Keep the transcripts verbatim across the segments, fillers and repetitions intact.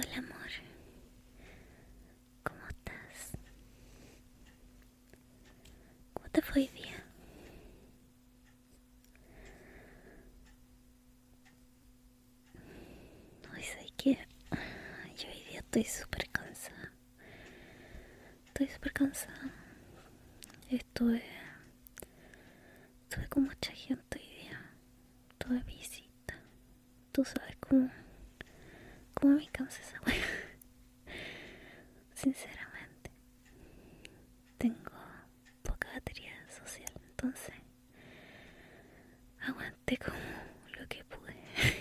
Hola amor, ¿cómo estás? ¿Cómo te fue hoy día? Hoy sé que yo hoy día estoy súper cansada. Estoy súper cansada. Estuve, estuve con mucha gente hoy día. Tuve visita. Tú sabes cómo, cómo me cansa esa wea. Sinceramente, tengo poca batería social, entonces aguanté como lo que pude.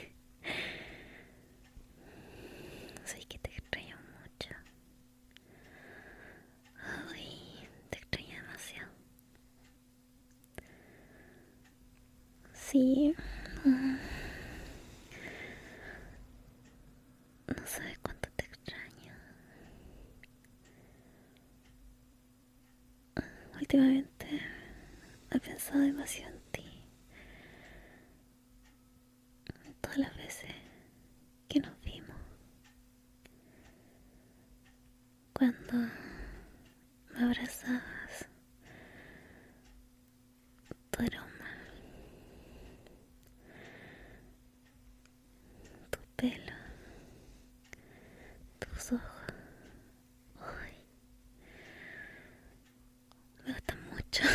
Sé que te extraño mucho. Ay, te extraño demasiado. Sí, mm, no sabes cuánto te extraño. Últimamente he pensado demasiado en ti. Todas las veces que nos vimos. Cuando me abrazabas, tu aroma, tu pelo, tus ojos. Ay, me gustan mucho.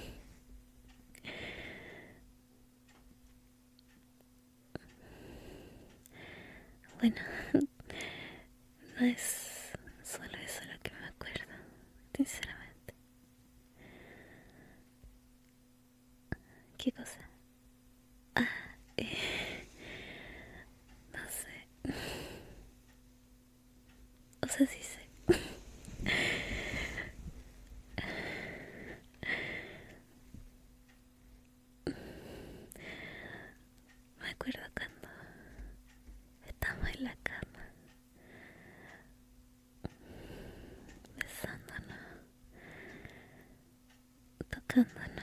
Bueno, no es solo eso lo que me acuerdo, sinceramente. ¿Qué cosa? Ah, eh, no sé. O sea, sí sé. Me acuerdo cuando estábamos en la cama, besándonos, tocándonos.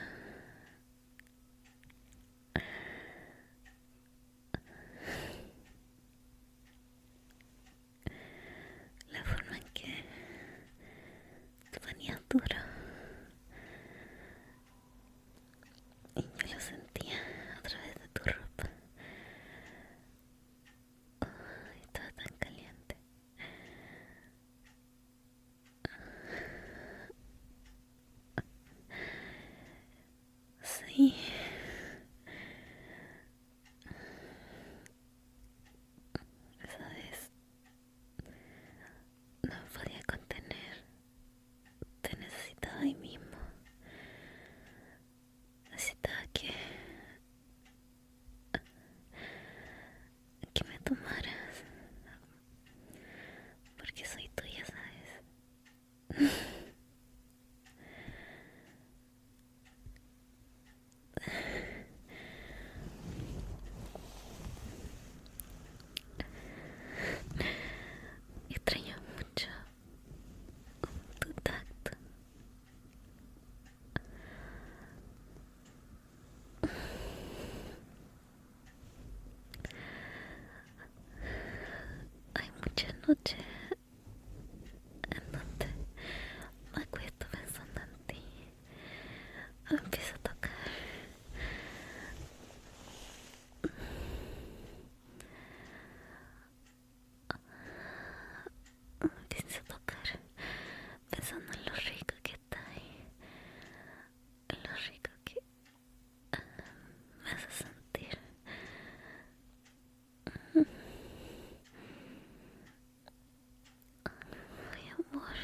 La forma en que te ponías duro. Y yo lo sentía a través de tu ropa. Ay, estaba tan caliente. Sí, esa vez no me podía contener. Te necesitaba ahí mismo. Necesitaba que, que me tomaras. Porque soy tuya, ¿sabes? Extraño mucho tu tacto. Hay muchas noches en donde me acuesto pensando en ti. Me empiezo a tocar. Me empiezo a tocar. Pensando en lo rico que está ahí. En lo rico que me hace sentir. Ay, amor.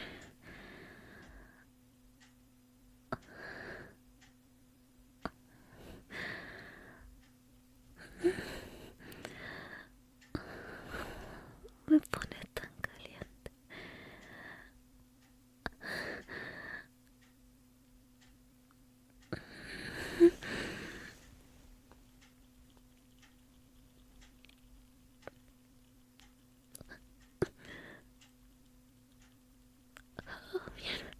Me pone tan caliente. Oh, mierda.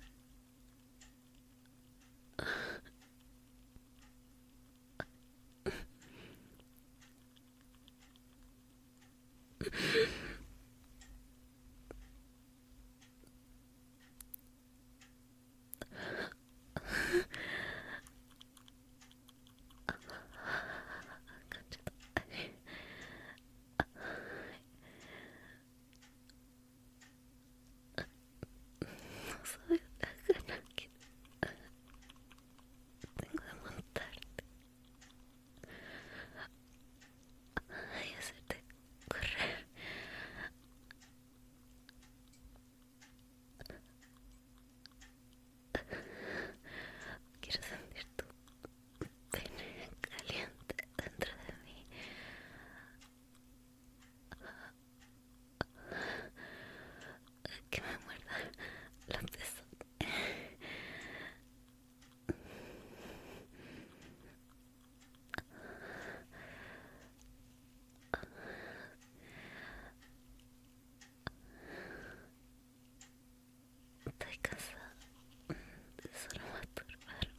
sabes la gana que tengo de montarte y hacerte correr. Quiero sentir tu pene caliente dentro de mí. Que me muerda los besos. Estoy cansada de solo masturbarme.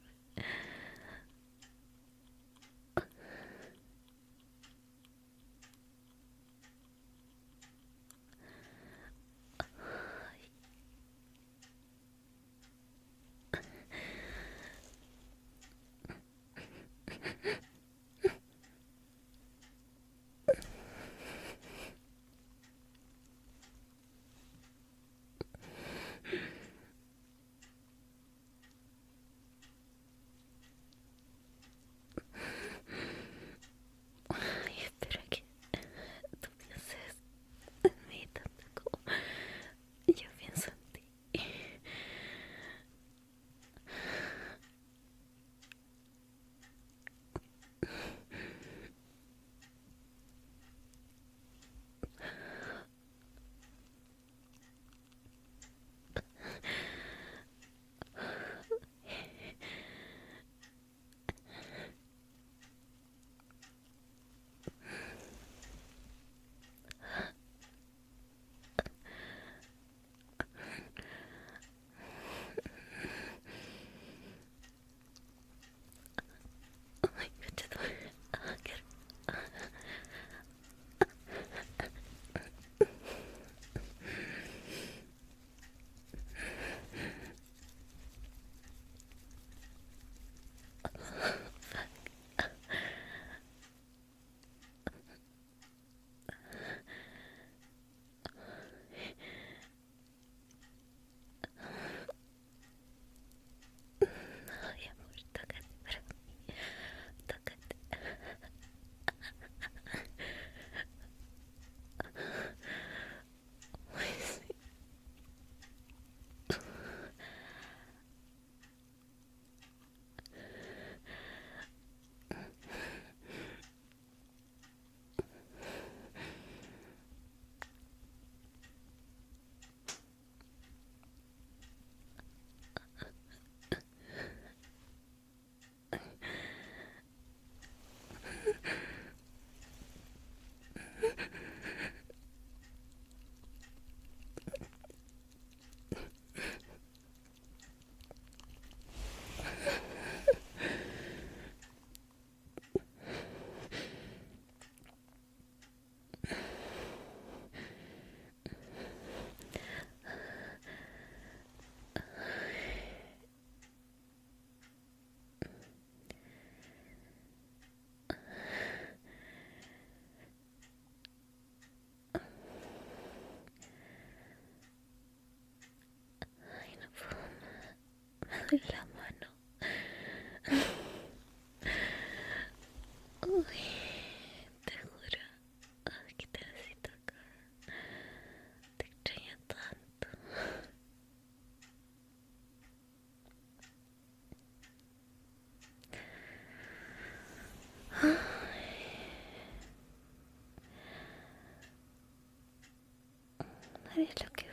Ay, espero que tú pienses en mí tanto como yo pienso en ti. Ay, concha tu madre. Ah, qué rico. Ay, amor, tócate para mí. Tócate. Ay, sí. Ay, no puedo más. Me duele la mano. Uy, te juro. Ay, que te necesito acá. Te extraño tanto. Ay, no eres lo que